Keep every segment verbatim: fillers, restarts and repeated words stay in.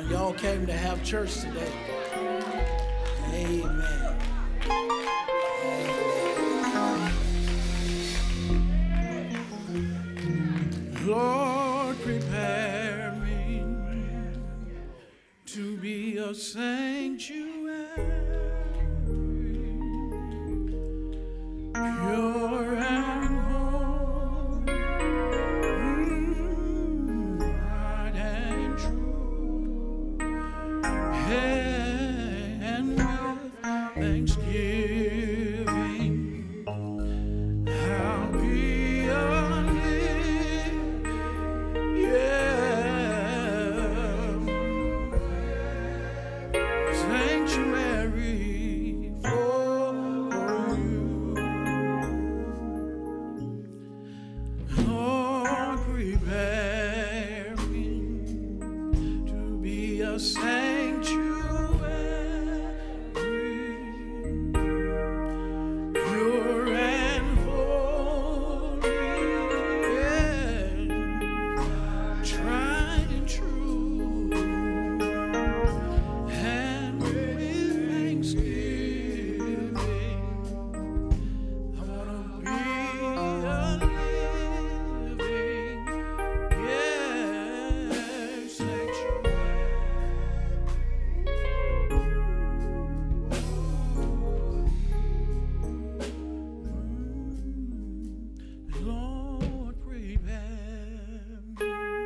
Y'all came to have church today. Amen. Amen. Lord, prepare me to be a sanctuary, pure and holy, mm, right and true, and with thanksgiving I'll be a living, yeah, sanctuary for you. Lord, prepare me to be a sanctuary, pure and holy, and tried and true, and with thanksgiving I wanna be a living, yeah, sanctuary. Lord, prepare me.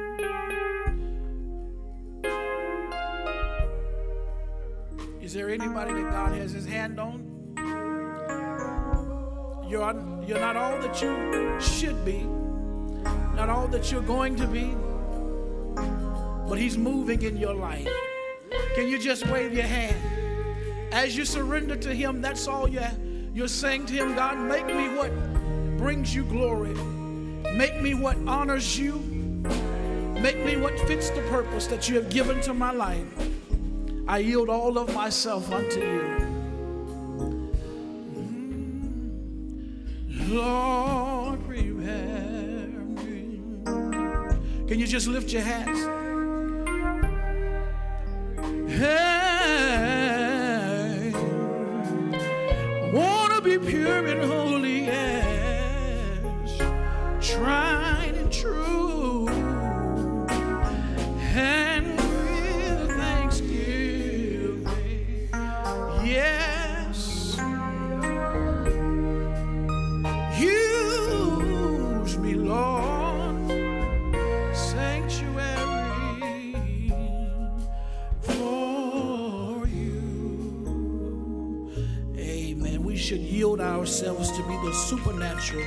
Is there anybody that God has his hand on? You're, you're not all that you should be, not all that you're going to be, but he's moving in your life. Can you just wave your hand? As you surrender to him, that's all you're, you're saying to him. God, make me what brings you glory. Make me what honors you. Make me what fits the purpose that you have given to my life. I yield all of myself unto you. Lord, prepare me. Can you just lift your hands? Hey, I want to be pure and holy, yes, tried and true, and with thanksgiving, yes, use me, Lord, sanctuary for you. Amen. We should yield ourselves to be the supernatural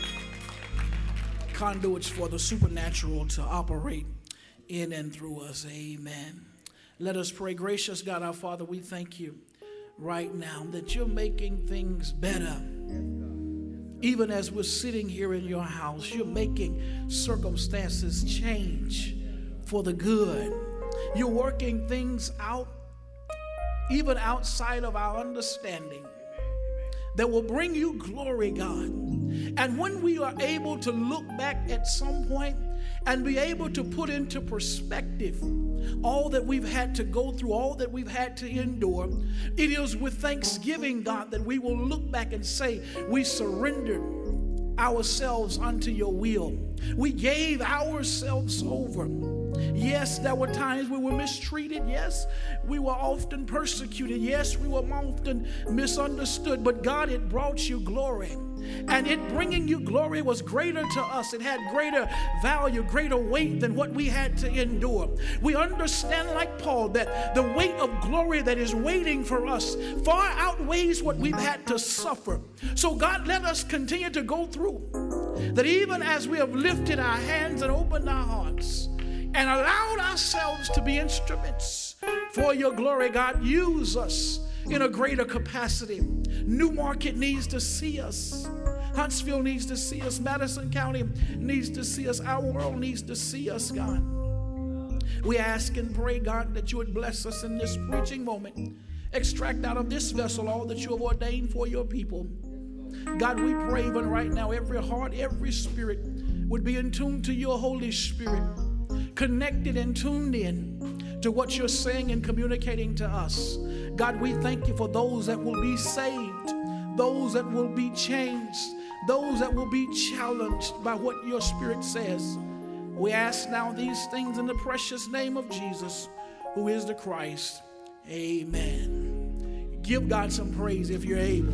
conduits for the supernatural to operate in and through us. Amen. Let us pray. Gracious God, our Father, we thank you right now that you're making things better. Even as we're sitting here in your house, you're making circumstances change for the good. You're working things out, even outside of our understanding, that will bring you glory, God. And when we are able to look back at some point and be able to put into perspective all that we've had to go through, all that we've had to endure, it is with thanksgiving, God, that we will look back and say, we surrendered ourselves unto your will. We gave ourselves over. Yes, there were times we were mistreated. Yes, we were often persecuted. Yes, we were often misunderstood. But God, it brought you glory. And it bringing you glory was greater to us. It had greater value, greater weight than what we had to endure. We understand, like Paul, that the weight of glory that is waiting for us far outweighs what we've had to suffer. So God, let us continue to go through that, even as we have lifted our hands and opened our hearts and allowed ourselves to be instruments for your glory. God, use us in a greater capacity. Newmarket needs to see us. Huntsville needs to see us. Madison County needs to see us. Our world needs to see us, God. We ask and pray, God, that you would bless us in this preaching moment. Extract out of this vessel all that you have ordained for your people. God, we pray even right now, every heart, every spirit would be in tune to your Holy Spirit, connected and tuned in to what you're saying and communicating to us. God, we thank you for those that will be saved, those that will be changed, those that will be challenged by what your Spirit says. We ask now these things in the precious name of Jesus, who is the Christ. Amen. Give God some praise if you're able.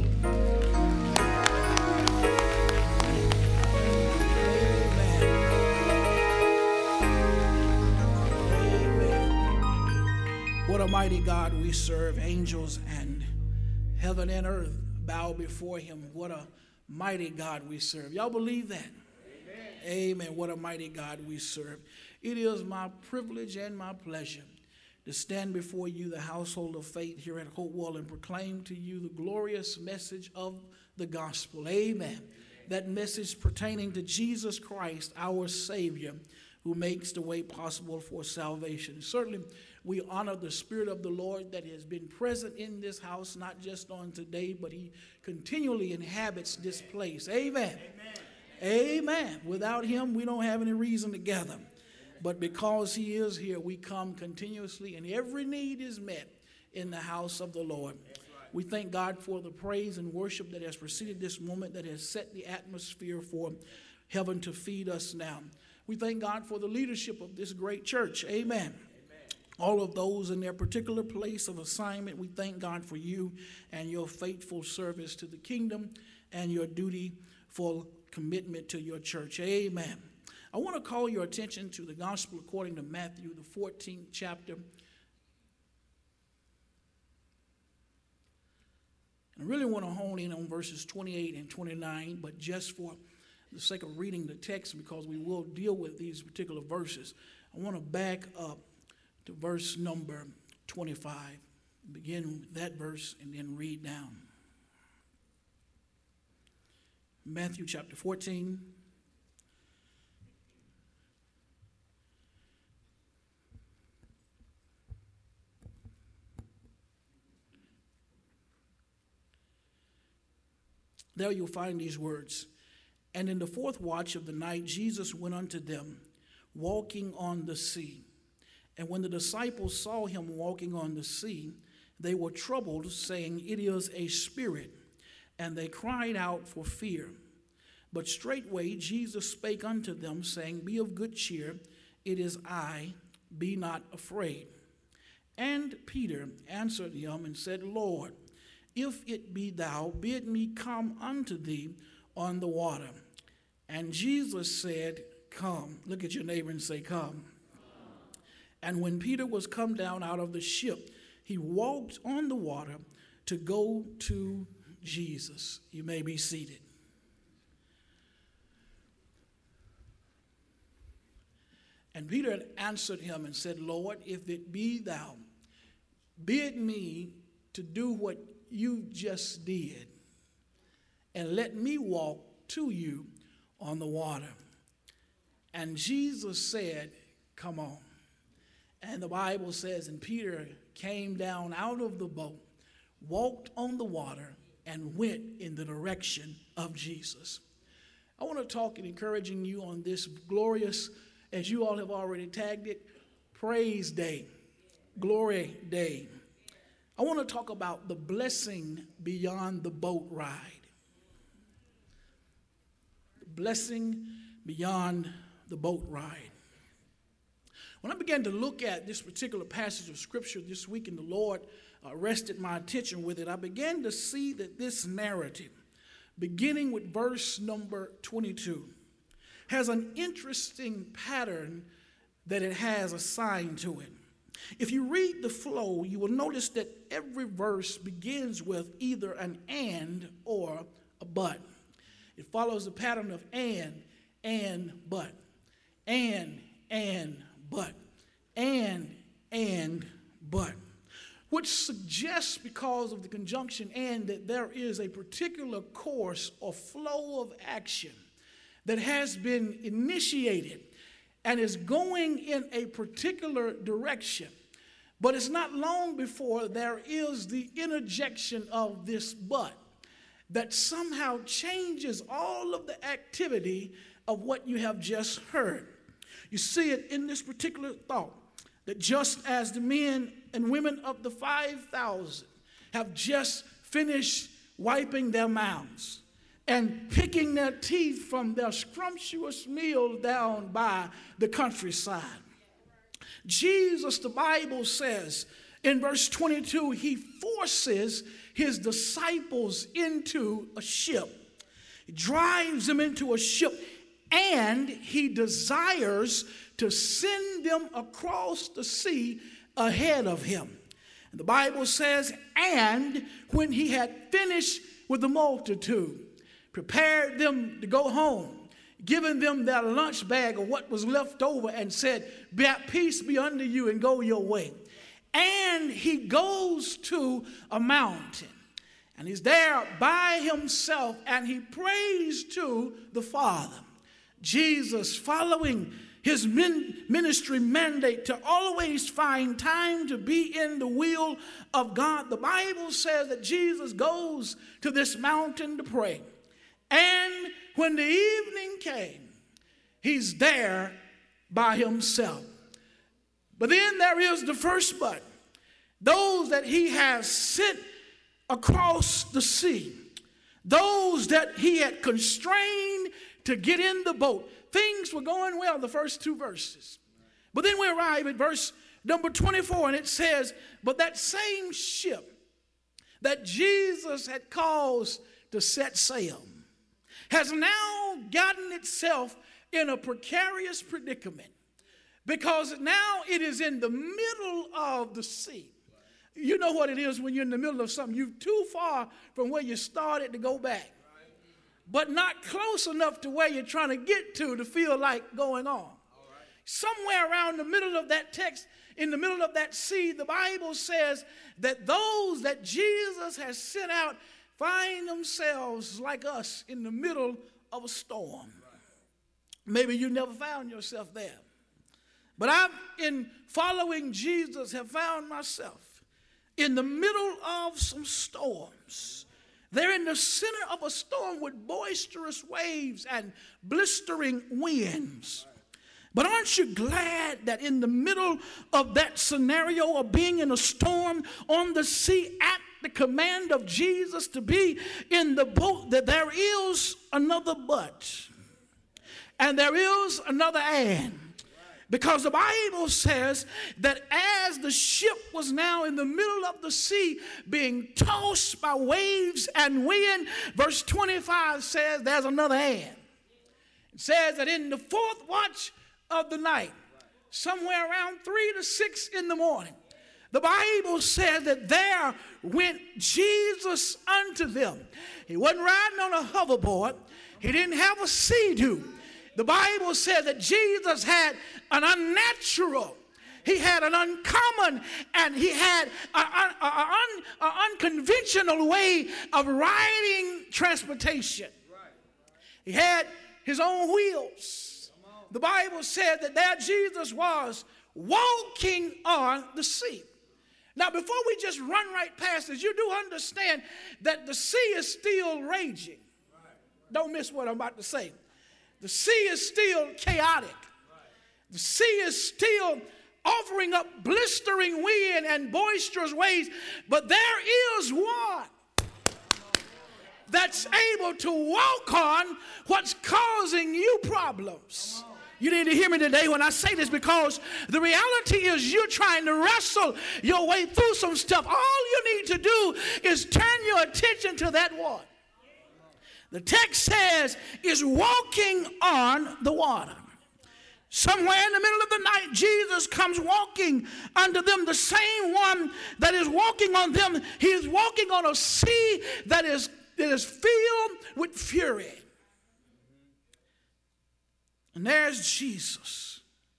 What a mighty God we serve. Angels and heaven and earth bow before him. What a mighty God we serve. Y'all believe that? Amen. Amen. What a mighty God we serve. It is my privilege and my pleasure to stand before you, the household of faith here at Hopewell, and proclaim to you the glorious message of the gospel. Amen. Amen. That message pertaining to Jesus Christ, our Savior, who makes the way possible for salvation. Certainly, we honor the Spirit of the Lord that has been present in this house, not just on today, but he continually inhabits this place. Amen. Amen. Amen. Without him, we don't have any reason to gather. But because he is here, we come continuously, and every need is met in the house of the Lord. We thank God for the praise and worship that has preceded this moment, that has set the atmosphere for heaven to feed us now. We thank God for the leadership of this great church. Amen. Amen. All of those in their particular place of assignment, we thank God for you and your faithful service to the kingdom and your dutiful commitment to your church. Amen. I want to call your attention to the gospel according to Matthew, the fourteenth chapter. I really want to hone in on verses twenty-eight and twenty-nine, but just for the sake of reading the text, because we will deal with these particular verses, I want to back up to verse number twenty-five. Begin with that verse and then read down. Matthew chapter fourteen. There you'll find these words. And in the fourth watch of the night, Jesus went unto them, walking on the sea. And when the disciples saw him walking on the sea, they were troubled, saying, It is a spirit. And they cried out for fear. But straightway Jesus spake unto them, saying, Be of good cheer, it is I, be not afraid. And Peter answered him and said, Lord, if it be thou, bid me come unto thee on the water. And Jesus said, Come. Look at your neighbor and say, Come. And when Peter was come down out of the ship, he walked on the water to go to Jesus. You may be seated. And Peter answered him and said, Lord, if it be thou, bid me to do what you just did, and let me walk to you on the water. And Jesus said, Come on. And the Bible says, and Peter came down out of the boat, walked on the water, and went in the direction of Jesus. I want to talk and encouraging you on this glorious, as you all have already tagged it, Praise Day, Glory Day. I want to talk about the blessing beyond the boat ride. The blessing beyond the boat ride. When I began to look at this particular passage of Scripture this week, and the Lord uh, rested my attention with it, I began to see that this narrative, beginning with verse number twenty-two, has an interesting pattern that it has assigned to it. If you read the flow, you will notice that every verse begins with either an and or a but. It follows the pattern of and, and, but, and, and, but, and, and, but, which suggests, because of the conjunction and, that there is a particular course or flow of action that has been initiated and is going in a particular direction. But it's not long before there is the interjection of this but that somehow changes all of the activity of what you have just heard. You see it in this particular thought. that just as the men and women of the five thousand have just finished wiping their mouths and picking their teeth from their scrumptious meal down by the countryside, Jesus, the Bible says in verse twenty-two, he forces his disciples into a ship. He drives them into a ship, and he desires to send them across the sea ahead of him. And the Bible says, and when he had finished with the multitude, prepared them to go home, given them their lunch bag of what was left over, and said, peace be unto you, and go your way. And he goes to a mountain, and he's there by himself, and he prays to the Father. Jesus, following his ministry mandate to always find time to be in the will of God, the Bible says that Jesus goes to this mountain to pray. And when the evening came, he's there by himself. But then there is the first but. Those that he has sent across the sea, those that he had constrained to get in the boat. Things were going well, the first two verses. But then we arrive at verse number twenty-four, and it says, but that same ship that Jesus had caused to set sail has now gotten itself in a precarious predicament, because now it is in the middle of the sea. You know what it is when you're in the middle of something. You're too far from where you started to go back, but not close enough to where you're trying to get to to feel like going on. Somewhere around the middle of that text, in the middle of that sea, the Bible says that those that Jesus has sent out find themselves like us in the middle of a storm. Maybe you never found yourself there, but I've, in following Jesus, have found myself in the middle of some storms. They're in the center of a storm with boisterous waves and blistering winds. But aren't you glad that in the middle of that scenario of being in a storm on the sea, at the command of Jesus to be in the boat, that there is another but, and there is another and? Because the Bible says that as the ship was now in the middle of the sea being tossed by waves and wind, verse twenty-five says there's another and. It says that in the fourth watch of the night, somewhere around three to six in the morning, the Bible says that there went Jesus unto them. He wasn't riding on a hoverboard. He didn't have a sea-doo. The Bible says that Jesus had an unnatural, he had an uncommon, and he had an unconventional way of riding transportation. He had his own wheels. The Bible said that there Jesus was walking on the sea. Now, before we just run right past this, you do understand that the sea is still raging. Don't miss what I'm about to say. The sea is still chaotic. The sea is still offering up blistering wind and boisterous waves. But there is one that's able to walk on what's causing you problems. You need to hear me today when I say this, because the reality is you're trying to wrestle your way through some stuff. All you need to do is turn your attention to that one. The text says is walking on the water. Somewhere in the middle of the night, Jesus comes walking unto them, the same one that is walking on them. He is walking on a sea that is, that is filled with fury. And there's Jesus.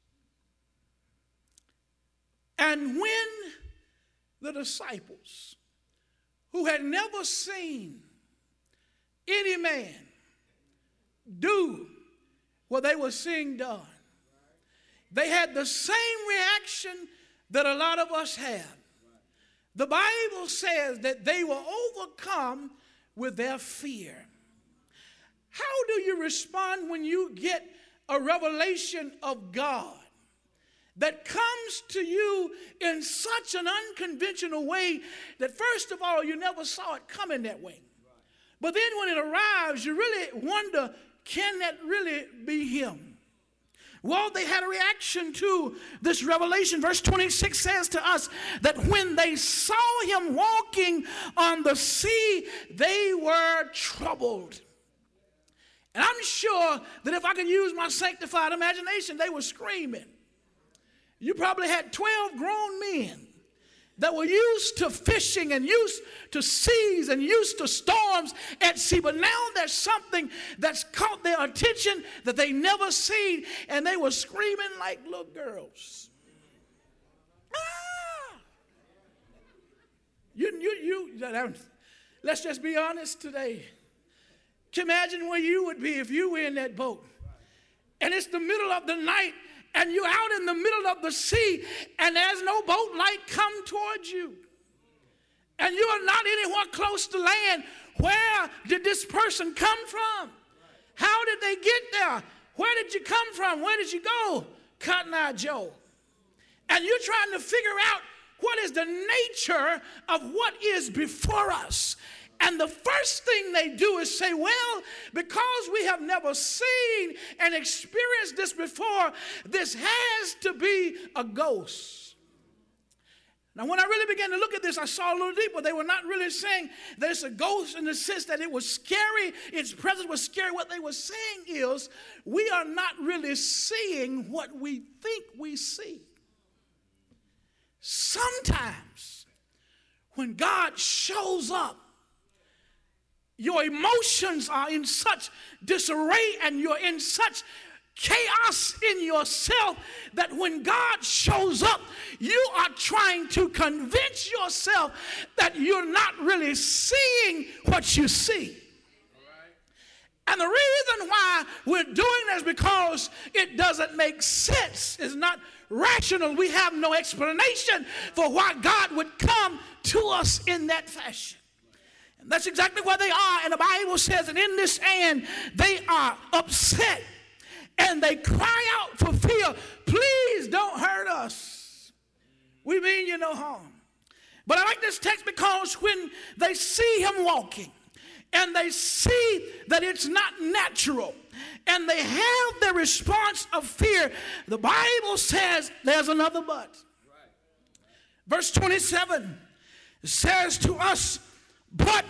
And when the disciples, who had never seen any man do what they were seeing done, they had the same reaction that a lot of us have. The Bible says that they were overcome with their fear. How do you respond when you get a revelation of God that comes to you in such an unconventional way that, first of all, you never saw it coming that way. But then when it arrives, you really wonder, can that really be him? Well, they had a reaction to this revelation. Verse twenty-six says to us that when they saw him walking on the sea, they were troubled. And I'm sure that if I could use my sanctified imagination, they were screaming. You probably had twelve grown men that were used to fishing and used to seas and used to storms at sea. But now there's something that's caught their attention that they never seen, and they were screaming like little girls. Ah! You, you, you, let's just be honest today. Can you imagine where you would be if you were in that boat? And it's the middle of the night, and you're out in the middle of the sea, and there's no boat light come towards you. And you are not anywhere close to land. Where did this person come from? How did they get there? Where did you come from? Where did you go? Cotton Eye Joe. And you're trying to figure out what is the nature of what is before us. And the first thing they do is say, well, because we have never seen and experienced this before, this has to be a ghost. Now, when I really began to look at this, I saw a little deeper. They were not really saying that it's a ghost in the sense that it was scary, its presence was scary. What they were saying is, we are not really seeing what we think we see. Sometimes, when God shows up, your emotions are in such disarray and you're in such chaos in yourself that when God shows up, you are trying to convince yourself that you're not really seeing what you see. And the reason why we're doing this is because it doesn't make sense. It's not rational. We have no explanation for why God would come to us in that fashion. That's exactly where they are. And the Bible says that in this end, they are upset and they cry out for fear. Please don't hurt us. We mean you no harm. But I like this text because when they see him walking and they see that it's not natural and they have the response of fear, the Bible says there's another but. Verse twenty-seven says to us, but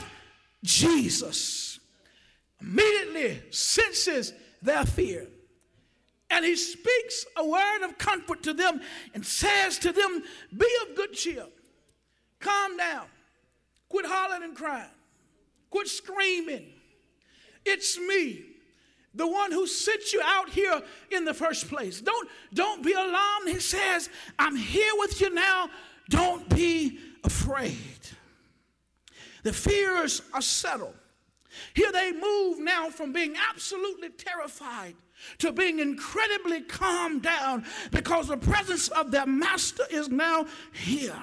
Jesus immediately senses their fear. And he speaks a word of comfort to them and says to them, be of good cheer. Calm down. Quit hollering and crying. Quit screaming. It's me, the one who sent you out here in the first place. Don't, don't be alarmed. He says, I'm here with you now. Don't be afraid. The fears are settled. Here they move now from being absolutely terrified to being incredibly calmed down because the presence of their master is now here.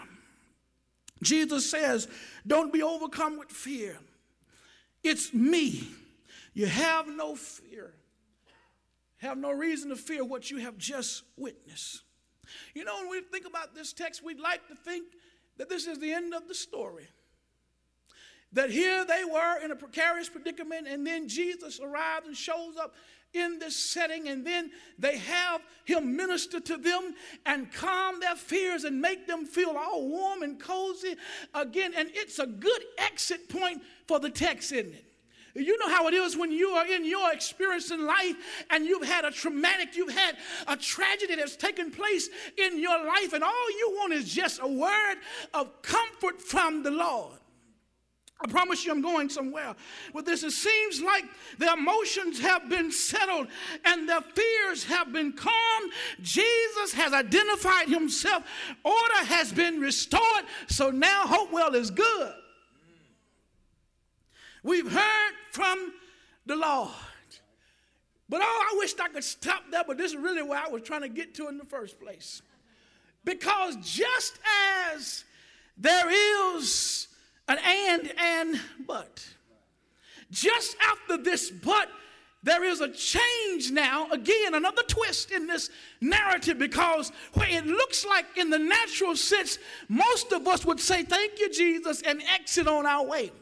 Jesus says, don't be overcome with fear. It's me. You have no fear. Have no reason to fear what you have just witnessed. You know, when we think about this text, we'd like to think that this is the end of the story. That here they were in a precarious predicament, and then Jesus arrives and shows up in this setting, and then they have him minister to them and calm their fears and make them feel all warm and cozy again. And it's a good exit point for the text, isn't it? You know how it is when you are in your experience in life and you've had a traumatic, you've had a tragedy that's taken place in your life, and all you want is just a word of comfort from the Lord. I promise you I'm going somewhere with this. It seems like their emotions have been settled and their fears have been calmed. Jesus has identified himself. Order has been restored. So now Hopewell is good. We've heard from the Lord. But oh, I wished I could stop there, but this is really where I was trying to get to in the first place. Because just as there is an and and but, just after this but there is a change now, again, another twist in this narrative, because where it looks like in the natural sense, most of us would say, thank you, Jesus, and exit on our way.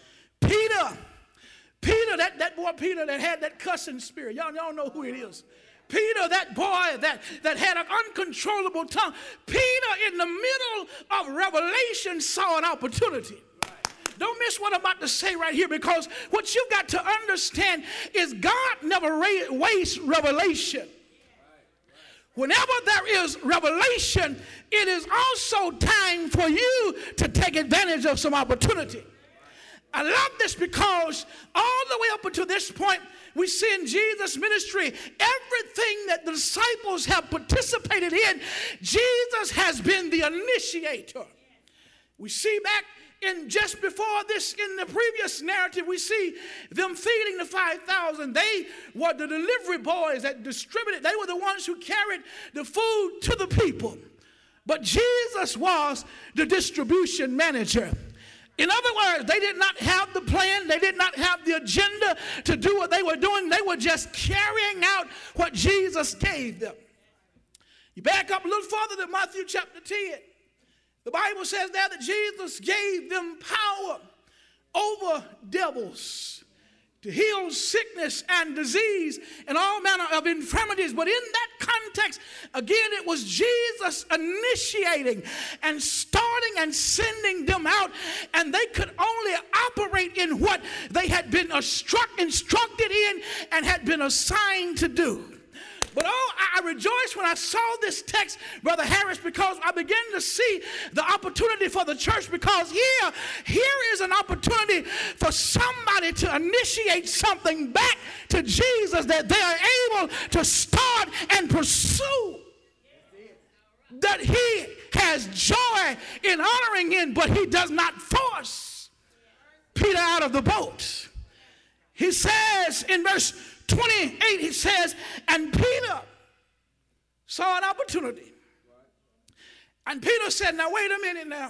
Peter, Peter, that, that boy Peter that had that cussing spirit, y'all, y'all know who it is. Peter, that boy that, that had an uncontrollable tongue. Peter, in the middle of Revelation, saw an opportunity. Don't miss what I'm about to say right here, because what you've got to understand is God never wastes revelation. Whenever there is revelation, it is also time for you to take advantage of some opportunity. I love this because all the way up until this point, we see in Jesus' ministry, everything that the disciples have participated in, Jesus has been the initiator. We see back in just before this, in the previous narrative, we see them feeding the five thousand. They were the delivery boys that distributed. They were the ones who carried the food to the people. But Jesus was the distribution manager. In other words, they did not have the plan. They did not have the agenda to do what they were doing. They were just carrying out what Jesus gave them. You back up a little further to Matthew chapter ten. The Bible says there that Jesus gave them power over devils to heal sickness and disease and all manner of infirmities. But in that context, again, it was Jesus initiating and starting and sending them out, and they could only operate in what they had been instructed in and had been assigned to do. But oh, I rejoiced when I saw this text, Brother Harris, because I began to see the opportunity for the church, because here, here is an opportunity for somebody to initiate something back to Jesus that they are able to start and pursue, that he has joy in honoring in, but he does not force Peter out of the boat. He says in verse twenty-eight, he says, and Peter saw an opportunity. And Peter said, now wait a minute now.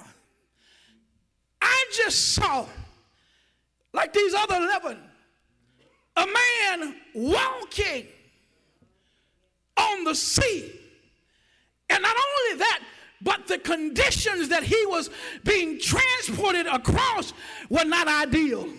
I just saw, like these other eleven, a man walking on the sea. And not only that, but the conditions that he was being transported across were not ideal.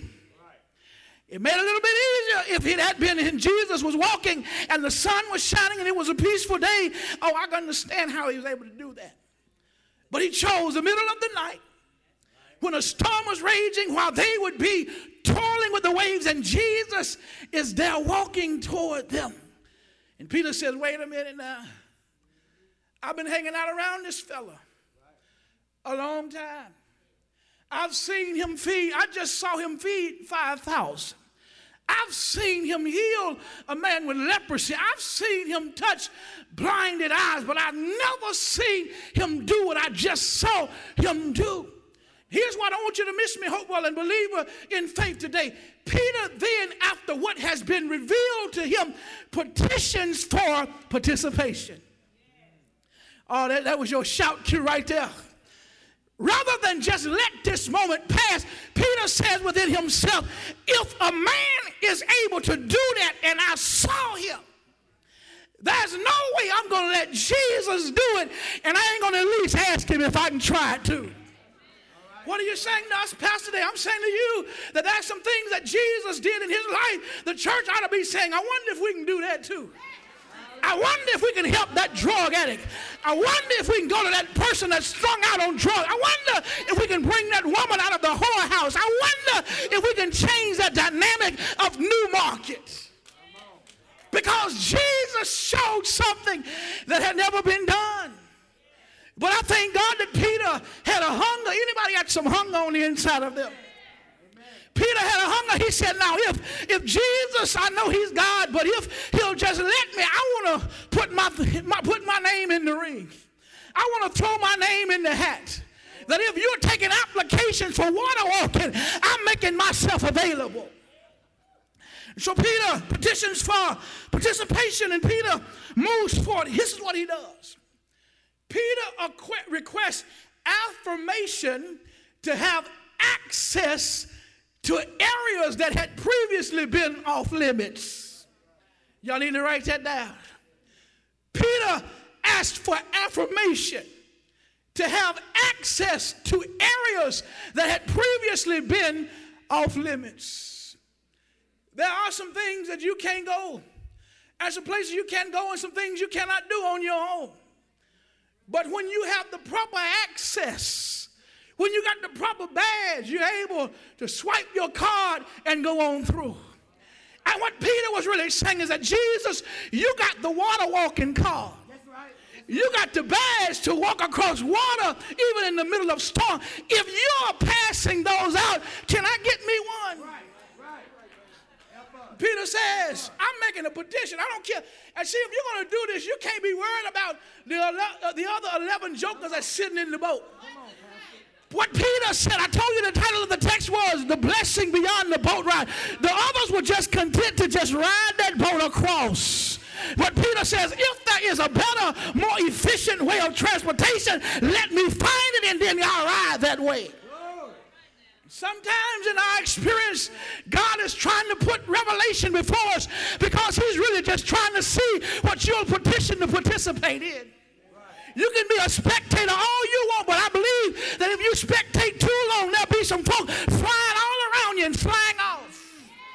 It made it a little bit easier if it had been and Jesus was walking and the sun was shining and it was a peaceful day. Oh, I can understand how he was able to do that. But he chose the middle of the night when a storm was raging, while they would be toiling with the waves, and Jesus is there walking toward them. And Peter says, wait a minute now. I've been hanging out around this fella a long time. I've seen him feed. I just saw him feed five thousand. I've seen him heal a man with leprosy. I've seen him touch blinded eyes, but I've never seen him do what I just saw him do. Here's what I want you to miss me, Hopewell and believer in faith today. Peter then, after what has been revealed to him, petitions for participation. Oh, that, that was your shout cue right there. Rather than just let this moment pass, Peter says within himself, if a man is able to do that and I saw him, there's no way I'm going to let Jesus do it, and I ain't going to at least ask him if I can try it too. What are you saying to us, Pastor Day? I'm saying to you that there's some things that Jesus did in his life. The church ought to be saying, I wonder if we can do that too. I wonder if we can help that drug addict. I wonder if we can go to that person that's strung out on drugs. I wonder if we can bring that woman out of the whorehouse. I wonder if we can change that dynamic of New Market. Because Jesus showed something that had never been done. But I thank God that Peter had a hunger. Anybody got some hunger on the inside of them? Peter had a hunger. He said, now, if, if Jesus, I know he's God, but if he'll just let me, I want to put my, my, put my name in the ring. I want to throw my name in the hat. That if you're taking applications for water walking, I'm making myself available. So Peter petitions for participation, and Peter moves forward. This is what he does. Peter requests affirmation to have access to areas that had previously been off limits. Y'all need to write that down. Peter asked for affirmation to have access to areas that had previously been off limits. There are some things that you can't go, and some places you can't go, and some things you cannot do on your own. But when you have the proper access, when you got the proper badge, you're able to swipe your card and go on through. And what Peter was really saying is that, Jesus, you got the water walking card. That's right. You got the badge to walk across water even in the middle of storm. If you're passing those out, can I get me one? Right, right. Peter says, I'm making a petition. I don't care. And see, if you're going to do this, you can't be worried about the, the other eleven jokers that's sitting in the boat. What Peter said, I told you the title of the text was The Blessing Beyond the Boat Ride. The others were just content to just ride that boat across. But Peter says, if there is a better, more efficient way of transportation, let me find it and then I'll ride that way. Sometimes in our experience, God is trying to put revelation before us because he's really just trying to see what you'll petition to participate in. You can be a spectator all you want, but I believe that if you spectate too long, there'll be some folk flying all around you and flying off.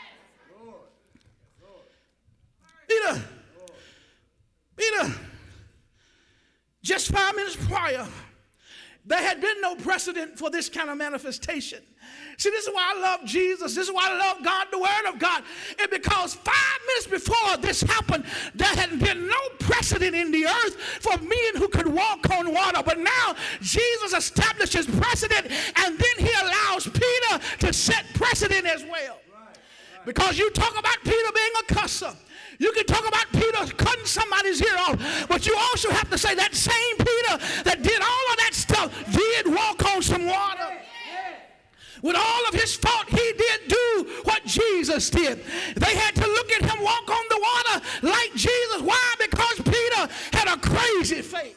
Peter, Peter, just five minutes prior, there had been no precedent for this kind of manifestation. See, this is why I love Jesus. This is why I love God, the Word of God. And because five minutes before this happened, there had been no precedent in the earth for men who could walk on water. But now Jesus establishes precedent, and then he allows Peter to set precedent as well. Because you talk about Peter being a cusser. You can talk about Peter cutting somebody's ear off, but you also have to say that same Peter that did all of that stuff did walk on some water. With all of his fault, he did do what Jesus did. They had to look at him walk on the water like Jesus. Why? Because Peter had a crazy faith.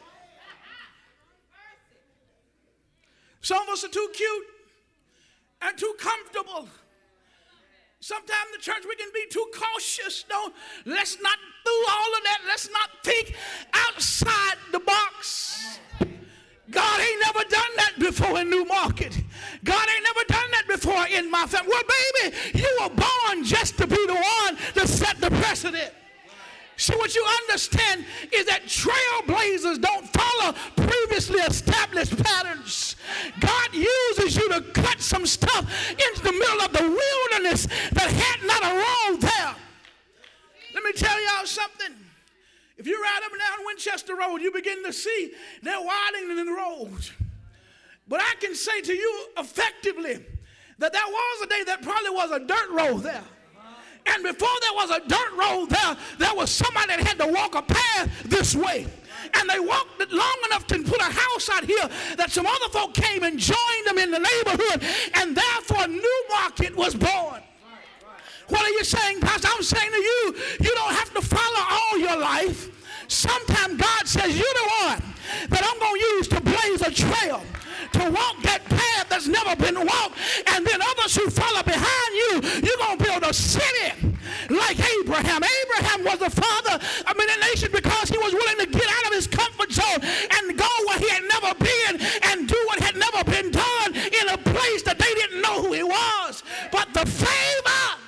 Some of us are too cute and too comfortable. Sometimes the church, we can be too cautious. No, let's not do all of that. Let's not think outside the box. God ain't never done that before in New Market. God ain't never done that before in my family. Well, baby, you were born just to be the one to set the precedent. See, what you understand is that trailblazers don't follow previously established patterns. God uses you to cut some stuff into the middle of the wilderness that had not a road there. Let me tell y'all something. If you ride up and down Winchester Road, you begin to see they're widening the road. But I can say to you effectively that there was a day that probably was a dirt road there. And before there was a dirt road there, there was somebody that had to walk a path this way. And they walked it long enough to put a house out here that some other folk came and joined them in the neighborhood. And therefore, New Market was born. What are you saying, Pastor? I'm saying to you, you don't have to follow all your life. Sometimes God says, you're the one that I'm going to use to blaze a trail, to walk that path that's never been walked. And then others who follow behind you, you're going to build a city like Abraham. Abraham was the father of many nations because he was willing to get out of his comfort zone and go where he had never been and do what had never been done in a place that they didn't know who he was. But the favor,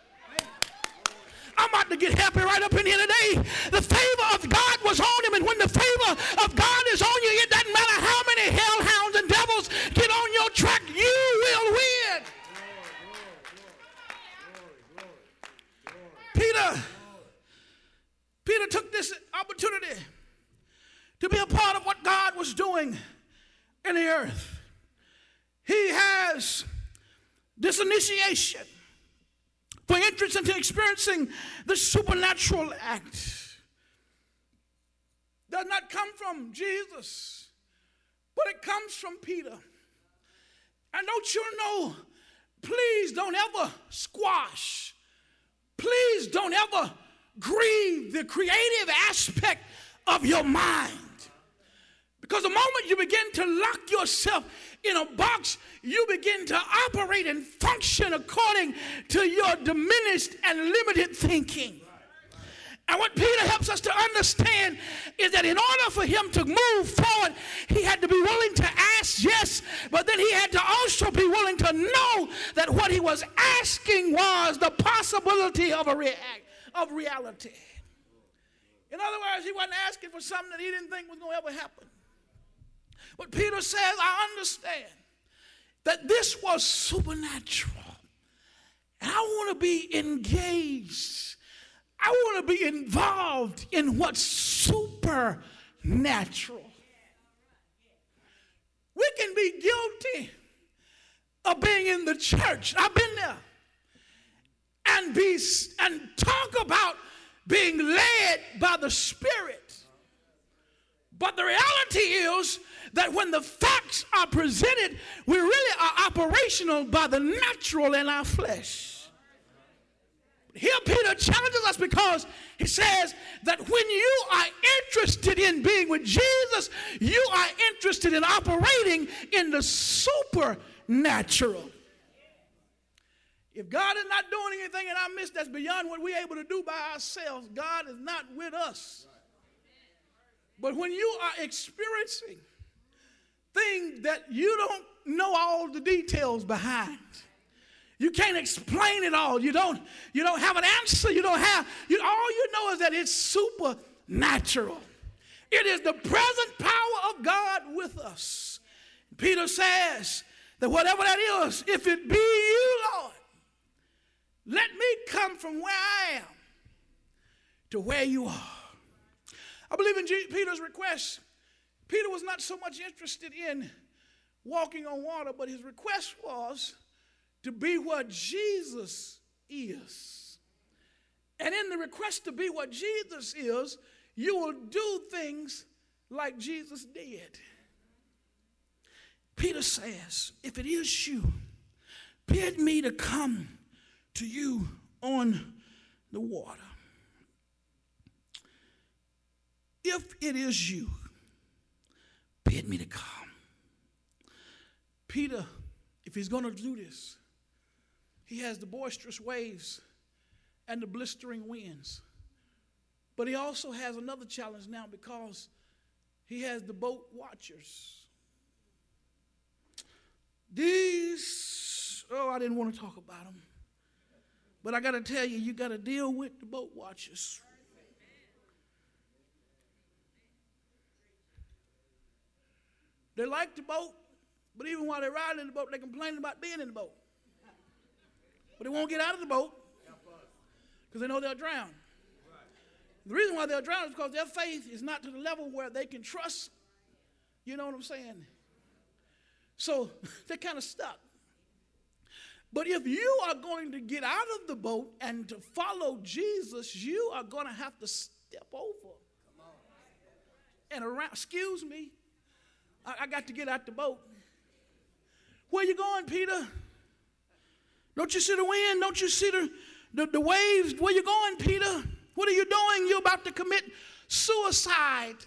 I'm about to get happy right up in here today. The favor of God was on him, and when the favor of God is on you, it doesn't matter how many hellhounds and devils get on your track, you will win. Peter, Peter took this opportunity to be a part of what God was doing in the earth. He has this initiation for entrance into experiencing the supernatural act. Does not come from Jesus, but it comes from Peter. And don't you know, please don't ever squash, please don't ever grieve the creative aspect of your mind. Because the moment you begin to lock yourself in a box, you begin to operate and function according to your diminished and limited thinking. And what Peter helps us to understand is that in order for him to move forward, he had to be willing to ask, yes, but then he had to also be willing to know that what he was asking was the possibility of a rea- of reality. In other words, he wasn't asking for something that he didn't think was going to ever happen. But Peter says, I understand that this was supernatural. And I want to be engaged. I want to be involved in what's supernatural. We can be guilty of being in the church. I've been there. And be and talk about being led by the Spirit. But the reality is that when the facts are presented, we really are operational by the natural in our flesh. Here Peter challenges us because he says that when you are interested in being with Jesus, you are interested in operating in the supernatural. If God is not doing anything in our midst that's beyond what we're able to do by ourselves, God is not with us. But when you are experiencing things that you don't know all the details behind, you can't explain it all. You don't, you don't have an answer. You don't have, you, all you know is that it's supernatural. It is the present power of God with us. Peter says that whatever that is, if it be you, Lord, let me come from where I am to where you are. I believe in G- Peter's request. Peter was not so much interested in walking on water, but his request was to be what Jesus is. And in the request to be what Jesus is, you will do things like Jesus did. Peter says, if it is you, bid me to come to you on the water. If it is you, bid me to come. Peter, if he's going to do this, he has the boisterous waves and the blistering winds. But he also has another challenge now because he has the boat watchers. These, oh, I didn't want to talk about them. But I got to tell you, you got to deal with the boat watchers. They like the boat, but even while they're riding in the boat, they're complaining about being in the boat. But they won't get out of the boat because they know they'll drown. The reason why they'll drown is because their faith is not to the level where they can trust. You know what I'm saying? So they're kind of stuck. But if you are going to get out of the boat and to follow Jesus, you are going to have to step over. And around, excuse me, I, I got to get out the boat. Where you going, Peter? Don't you see the wind? Don't you see the, the, the waves? Where you going, Peter? What are you doing? You're about to commit suicide.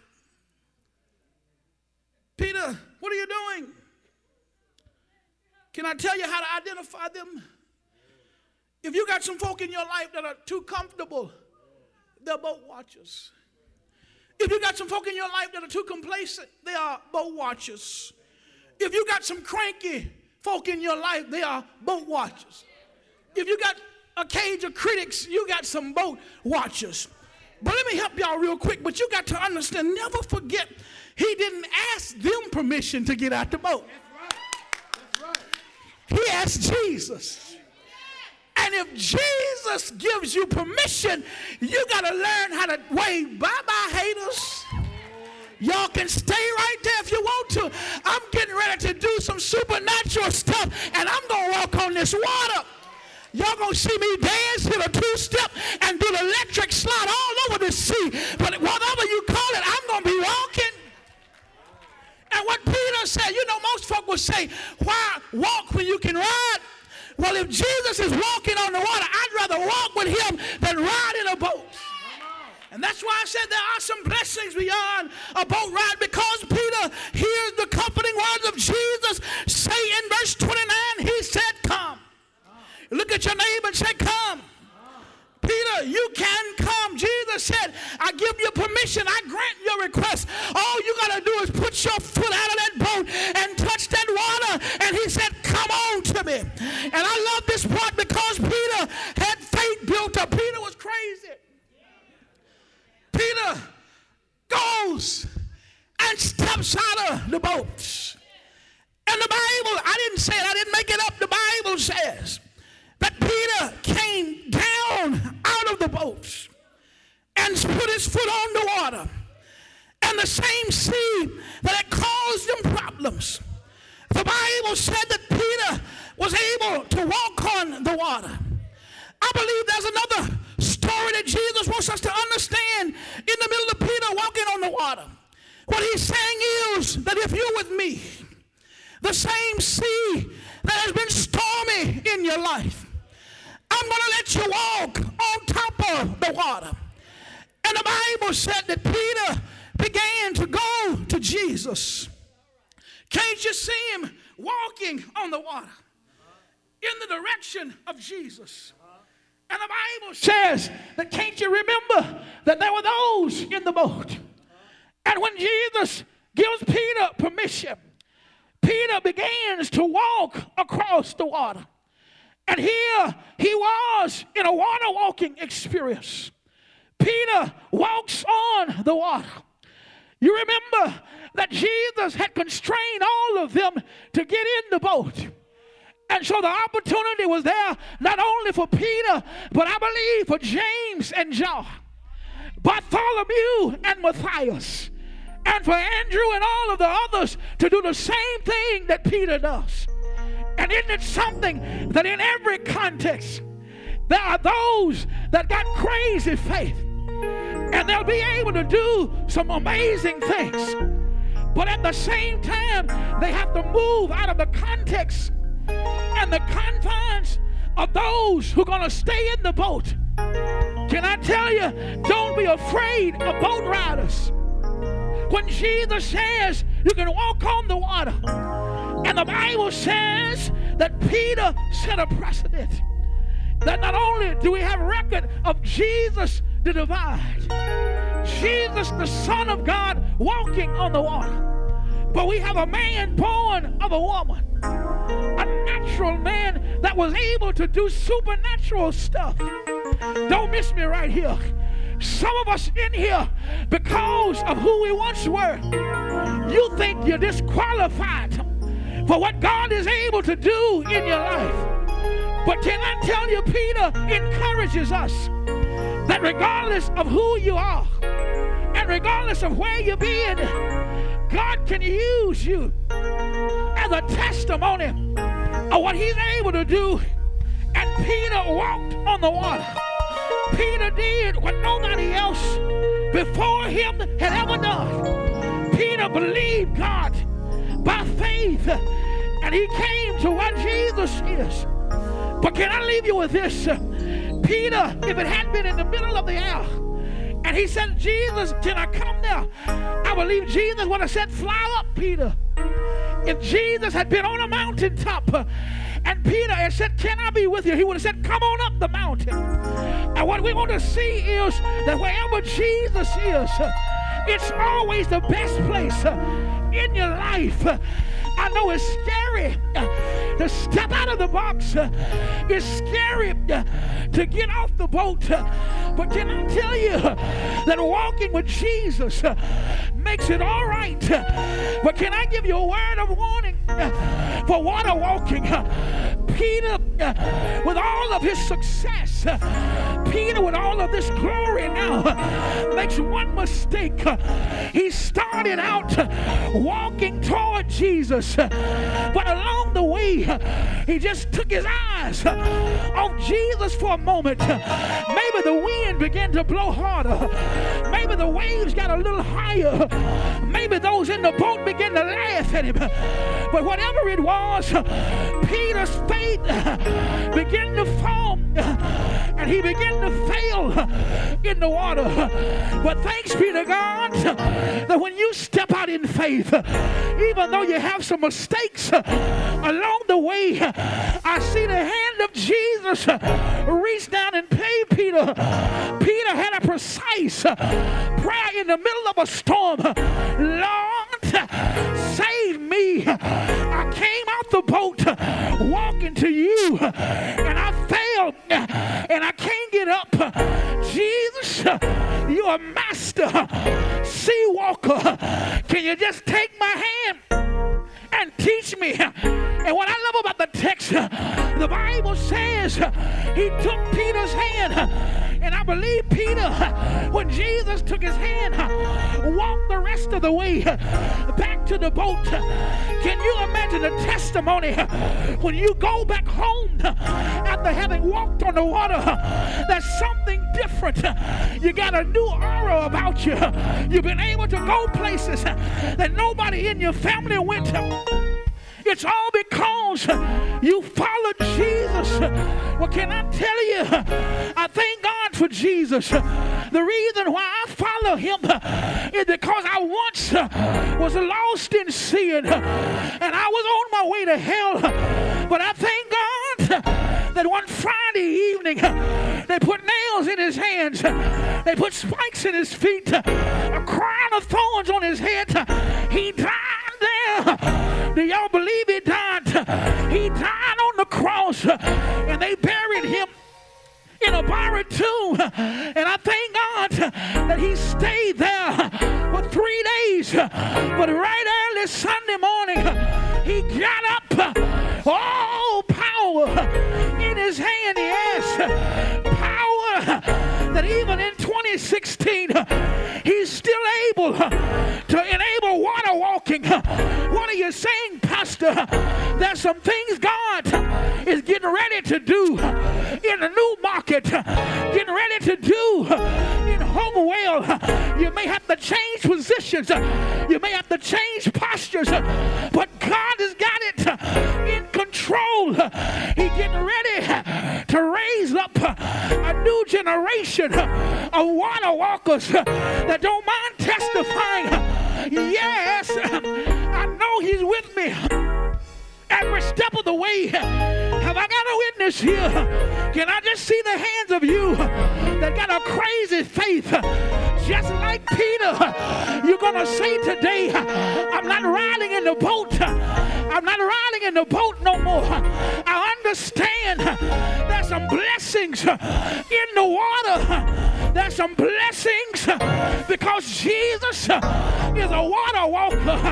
Peter, what are you doing? Can I tell you how to identify them? If you got some folk in your life that are too comfortable, they're boat watchers. If you got some folk in your life that are too complacent, they are boat watchers. If you got some cranky folk in your life, they are boat watchers. If you got a cage of critics, you got some boat watchers. But let me help y'all real quick. But you got to understand, never forget, he didn't ask them permission to get out the boat. That's right. That's right. He asked Jesus. And if Jesus gives you permission, you got to learn how to wave bye-bye, haters. Y'all can stay right there if you want to. I'm getting ready to do some supernatural stuff, and I'm going to walk on this water. Y'all going to see me dance, hit a two-step, and do the electric slide all over the sea. But whatever you call it, I'm going to be walking. And what Peter said, you know, most folk will say, why walk when you can ride? Well, if Jesus is walking on the water, I'd rather walk with him than ride in a boat. And that's why I said there are some blessings beyond a boat ride, because Peter hears the comforting words of Jesus say in verse twenty-nine, he said, come. Look at your neighbor and say, come. Peter, you can come. Jesus said, his foot on the water. And the same sea that had caused him problems. The Bible said that Peter was able to walk on the water. I believe there's another story that Jesus wants us to understand in the middle of Peter walking on the water. What he's saying is that if you're with me, the same sea that has been stormy in your life, I'm going to let you walk on top of the water. And the Bible said that Peter began to go to Jesus. Can't you see him walking on the water in the direction of Jesus? And the Bible says that, can't you remember that there were those in the boat? And when Jesus gives Peter permission, Peter begins to walk across the water. And here he was in a water walking experience. Peter walks on the water. You remember that Jesus had constrained all of them to get in the boat. And so the opportunity was there not only for Peter, but I believe for James and John, Bartholomew and Matthias, and for Andrew and all of the others to do the same thing that Peter does. And isn't it something that in every context, there are those that got crazy faith, and they'll be able to do some amazing things. But at the same time, they have to move out of the context and the confines of those who are going to stay in the boat. Can I tell you, don't be afraid of boat riders. When Jesus says you can walk on the water, and the Bible says that Peter set a precedent, that not only do we have record of Jesus the divine, Jesus the Son of God walking on the water, but we have a man born of a woman, a natural man that was able to do supernatural stuff. Don't miss me right here. Some of us in here, because of who we once were, you think you're disqualified for what God is able to do in your life. But can I tell you, Peter encourages us that regardless of who you are and regardless of where you've been, God can use you as a testimony of what he's able to do. And Peter walked on the water. Peter did what nobody else before him had ever done. Peter believed God by faith, and he came to what Jesus is. But can I leave you with this? Peter, if it had been in the middle of the air, and he said, Jesus, can I come there? I believe Jesus would have said, fly up, Peter. If Jesus had been on a mountaintop and Peter had said, can I be with you? He would have said, come on up the mountain. And what we want to see is that wherever Jesus is, it's always the best place in your life. I know it's scary to step out of the box. It's scary to get off the boat. But can I tell you that walking with Jesus makes it all right? But can I give you a word of warning for water walking? Peter, with all of his success, Peter, with all of this glory now, makes one mistake. He started out walking toward Jesus, but along the way, he just took his eyes off Jesus for a moment. Maybe the wind began to blow harder. Maybe the waves got a little higher. Maybe those in the boat began to laugh at him. But whatever it was, Peter's faith began to fall, and he began to fail in the water. But thanks be to God that when you step out in faith, even though you have some mistakes along the way, I see the hand of Jesus reach down and pay Peter. Peter had a precise prayer in the middle of a storm. Lord, save me. I came out the boat walking to you, and I failed, and I can't get up. Jesus, you're a master sea walker. Can you just take my hand and teach me? And what I love about the text, the Bible says he took Peter's hand, and I believe Peter, when Jesus took his hand, walked the rest of the way back to the boat. Can you imagine the testimony when you go back home after having walked on the water? There's something different. You got a new aura about you. You've been able to go places that nobody in your family went to. It's all because you followed Jesus. Well, can I tell you, I thank God for Jesus. The reason why I follow him is because I once was lost in sin and I was on my way to hell. But I thank God that one Friday evening they put nails in his hands, they put spikes in his feet, a crown of thorns on his head. He died there. Do y'all believe he died? He died on the cross, and they buried him in a borrowed tomb. And I thank God that he stayed there for three days. But right early Sunday morning, he got up. All power in his hand, yes. Power that even in twenty sixteen, he's still able to enable water walking. What are you saying, Pastor? There's some things God is getting ready to do in the new market, getting ready to do in Hopewell. You may have to change positions, you may have to change postures, but God has got it in control. He's getting ready to raise up a new generation of water walkers that don't mind testifying. Yes, I know he's with me every step of the way. Have I got a witness here? Can I just see the hands of you that got a crazy faith? Just like Peter, you're going to say today, I'm not riding in the boat. I'm not riding in the boat no more. I understand there's some blessings in the water. There's some blessings because Jesus is a water walker.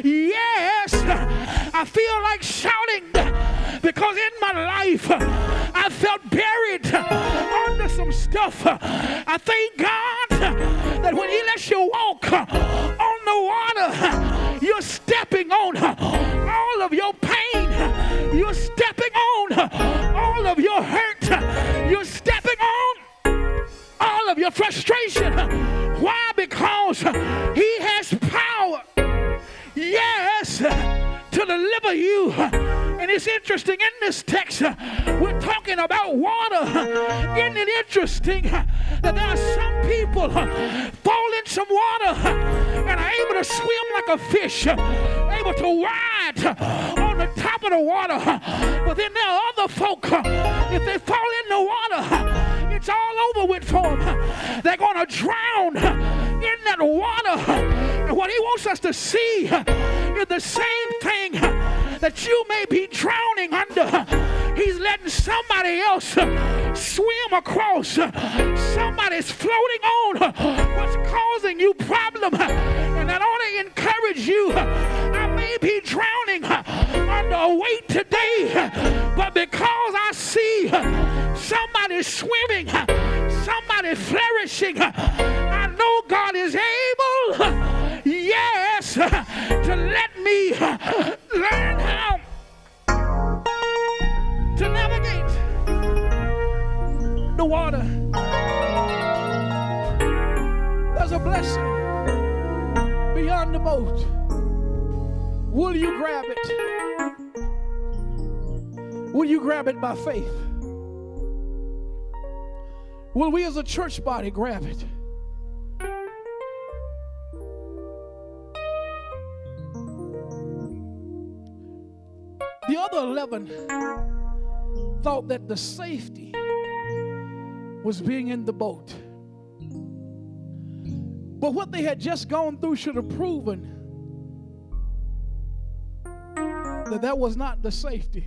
Yes, I feel like shouting because in my life I felt buried under some stuff. I thank God that when he lets you walk on the water, you're stepping on all of your pain. You're stepping on all of your hurt. You're stepping on all of your frustration. Why? Because he has power, yes, to deliver you. And it's interesting in this text, we're talking about water. Isn't it interesting that there are some people fall in some water and are able to swim like a fish, able to ride on the top of the water, but then there are other folk, if they fall in the water, it's all over with for them. They're going to drown in that water. And what he wants us to see is the same thing that you may be drowning under. He's letting somebody else swim across. Somebody's floating on what's causing you problem. And I ought to encourage you. I may be drowning under a weight today, but because I see somebody swimming, somebody flourishing, I know God is able, yes, to let me learn how to navigate the water. There's a blessing beyond the boat. Will you grab it? Will you grab it by faith? Will we as a church body grab it? The other eleven thought that the safety was being in the boat. But what they had just gone through should have proven that that was not the safety.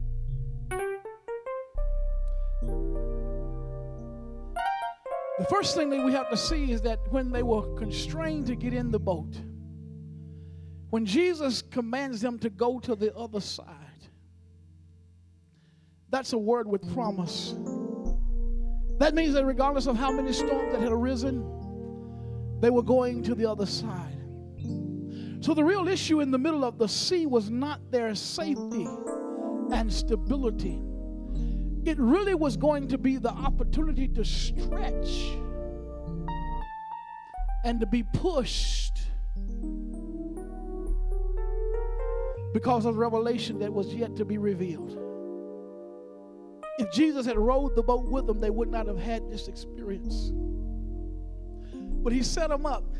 The first thing that we have to see is that when they were constrained to get in the boat, when Jesus commands them to go to the other side, that's a word with promise. That means that regardless of how many storms that had arisen, they were going to the other side. So the real issue in the middle of the sea was not their safety and stability. It really was going to be the opportunity to stretch and to be pushed because of revelation that was yet to be revealed. If Jesus had rowed the boat with them, they would not have had this experience. But he set them up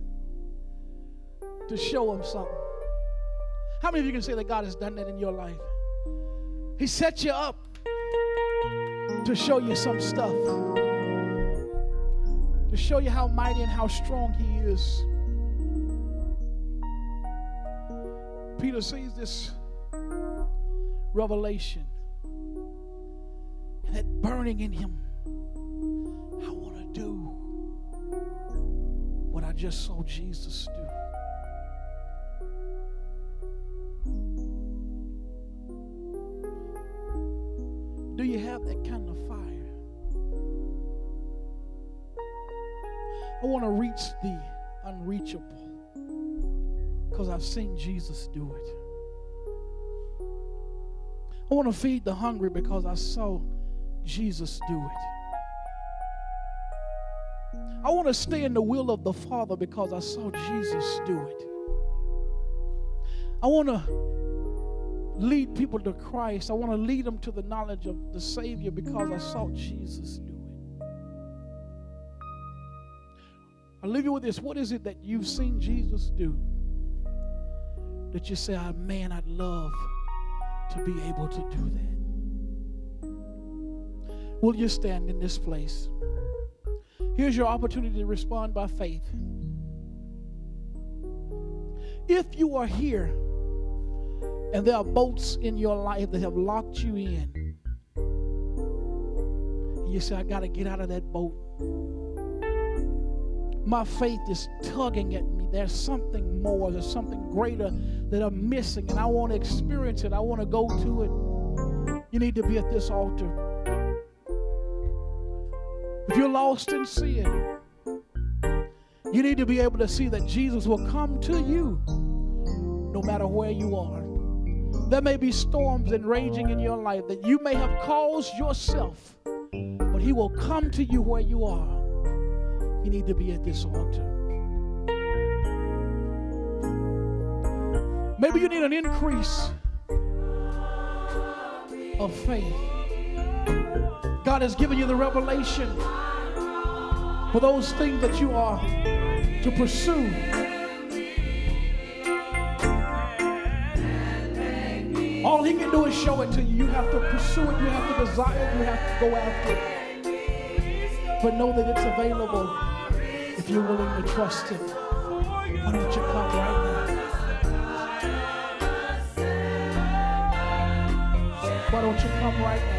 to show them something. How many of you can say that God has done that in your life? He set you up to show you some stuff, to show you how mighty and how strong he is. Peter sees this revelation and that burning in him. I want to do what I just saw Jesus do. Do you have that kind of fire? I want to reach the unreachable because I've seen Jesus do it. I want to feed the hungry because I saw Jesus do it. I want to stay in the will of the Father because I saw Jesus do it. I want to lead people to Christ. I want to lead them to the knowledge of the Savior because I saw Jesus do it. I'll leave you with this. What is it that you've seen Jesus do that you say, oh, man, I'd love to be able to do that? Will you stand in this place? Here's your opportunity to respond by faith. If you are here and there are boats in your life that have locked you in, and you say, I got to get out of that boat. My faith is tugging at me. There's something more. There's something greater that I'm missing, and I want to experience it. I want to go to it. You need to be at this altar. If you're lost in sin, you need to be able to see that Jesus will come to you no matter where you are. There may be storms and raging in your life that you may have caused yourself, but he will come to you where you are. You need to be at this altar. Maybe you need an increase of faith. God has given you the revelation for those things that you are to pursue. All he can do is show it to you. You have to pursue it. You have to desire it. You have to go after it. But know that it's available if you're willing to trust him. Why don't you come right now? Why don't you come right now?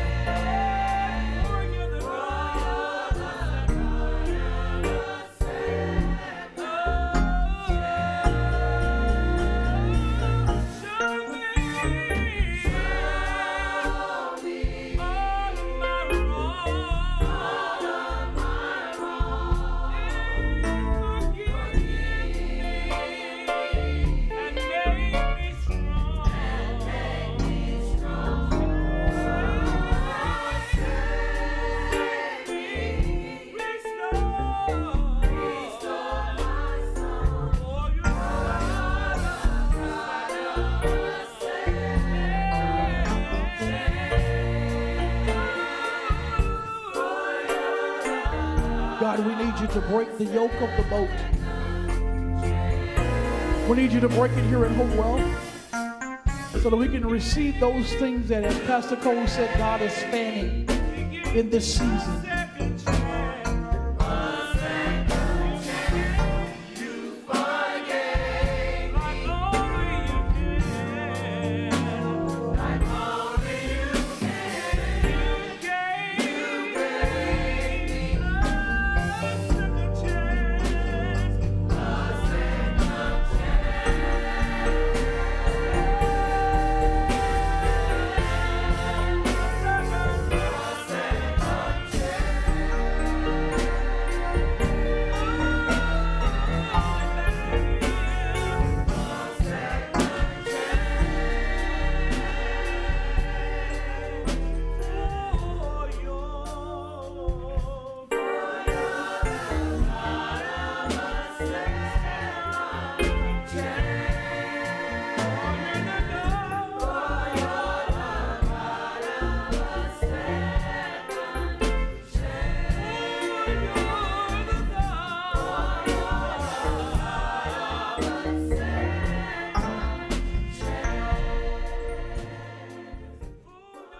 God, we need you to break the yoke of the boat. We need you to break it here at Hopewell so that we can receive those things that, as Pastor Cole said, God is fanning in this season.